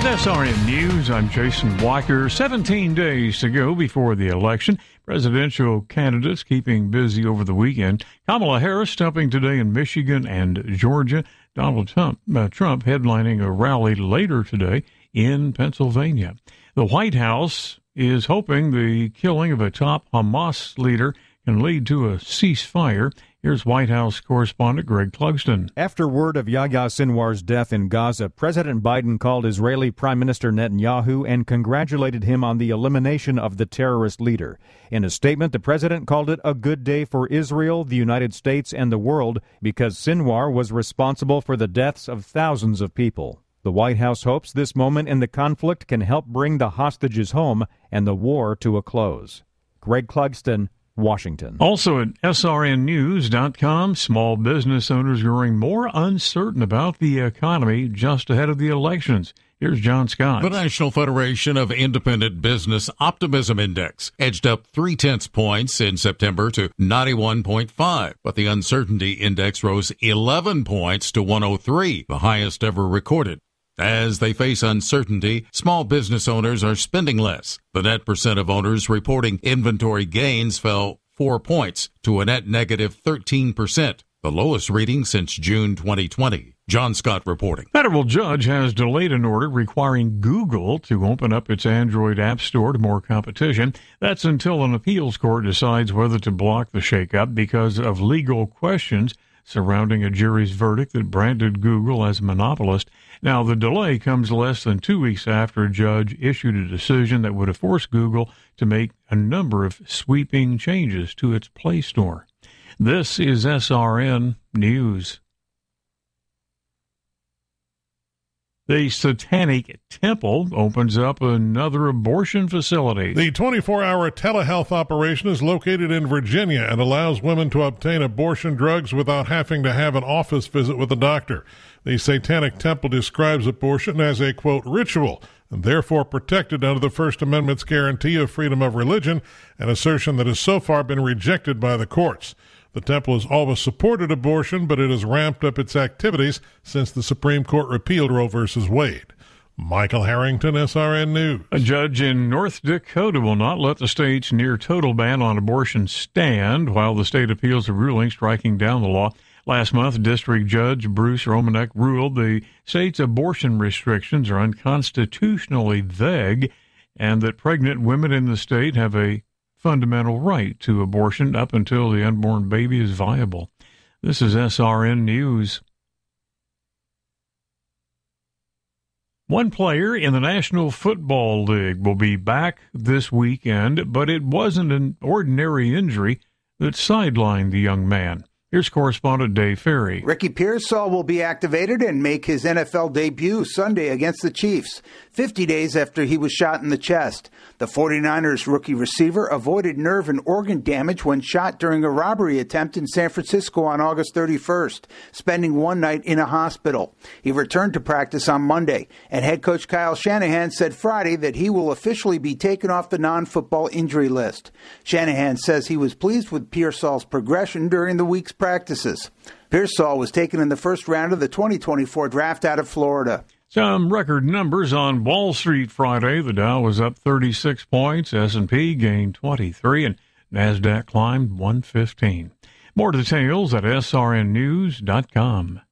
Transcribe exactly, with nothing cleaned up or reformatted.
S R N News, I'm Jason Walker. seventeen days to go before the election. Presidential candidates keeping busy over the weekend. Kamala Harris stumping today in Michigan and Georgia. Donald Trump, uh, Trump headlining a rally later today in Pennsylvania. The White House is hoping the killing of a top Hamas leader can lead to a ceasefire. Here's White House correspondent Greg Clugston. After word of Yahya Sinwar's death in Gaza, President Biden called Israeli Prime Minister Netanyahu and congratulated him on the elimination of the terrorist leader. In a statement, the president called it a good day for Israel, the United States, and the world because Sinwar was responsible for the deaths of thousands of people. The White House hopes this moment in the conflict can help bring the hostages home and the war to a close. Greg Clugston, Washington. Also at S R N news dot com, small business owners growing more uncertain about the economy just ahead of the elections. Here's John Scott. The National Federation of Independent Business Optimism Index edged up three-tenths points in September to ninety-one point five, but the Uncertainty Index rose eleven points to one oh three, the highest ever recorded. As they face uncertainty, small business owners are spending less. The net percent of owners reporting inventory gains fell four points to a net negative thirteen percent, the lowest reading since June twenty twenty. John Scott reporting. Federal judge has delayed an order requiring Google to open up its Android app store to more competition. That's until an appeals court decides whether to block the shakeup because of legal questions surrounding a jury's verdict that branded Google as a monopolist. Now, the delay comes less than two weeks after a judge issued a decision that would have forced Google to make a number of sweeping changes to its Play Store. This is S R N News. The Satanic Temple opens up another abortion facility. The twenty-four hour telehealth operation is located in Virginia and allows women to obtain abortion drugs without having to have an office visit with a doctor. The Satanic Temple describes abortion as a, quote, ritual, and therefore protected under the First Amendment's guarantee of freedom of religion, an assertion that has so far been rejected by the courts. The temple has always supported abortion, but it has ramped up its activities since the Supreme Court repealed Roe v. Wade. Michael Harrington, S R N News. A judge in North Dakota will not let the state's near-total ban on abortion stand while the state appeals a ruling striking down the law. Last month, District Judge Bruce Romanek ruled the state's abortion restrictions are unconstitutionally vague and that pregnant women in the state have a fundamental right to abortion up until the unborn baby is viable. This is S R N News. One player in the National Football League will be back this weekend, but it wasn't an ordinary injury that sidelined the young man. Here's correspondent Dave Ferry. Ricky Pearsall will be activated and make his N F L debut Sunday against the Chiefs, fifty days after he was shot in the chest. The 49ers rookie receiver avoided nerve and organ damage when shot during a robbery attempt in San Francisco on August thirty-first, spending one night in a hospital. He returned to practice on Monday, and head coach Kyle Shanahan said Friday that he will officially be taken off the non-football injury list. Shanahan says he was pleased with Pearsall's progression during the week's practices. Pearsall was taken in the first round of the twenty twenty-four draft out of Florida. Some record numbers on Wall Street Friday. The Dow was up thirty-six points, S and P gained twenty-three, and NASDAQ climbed one fifteen. More details at S R N news dot com.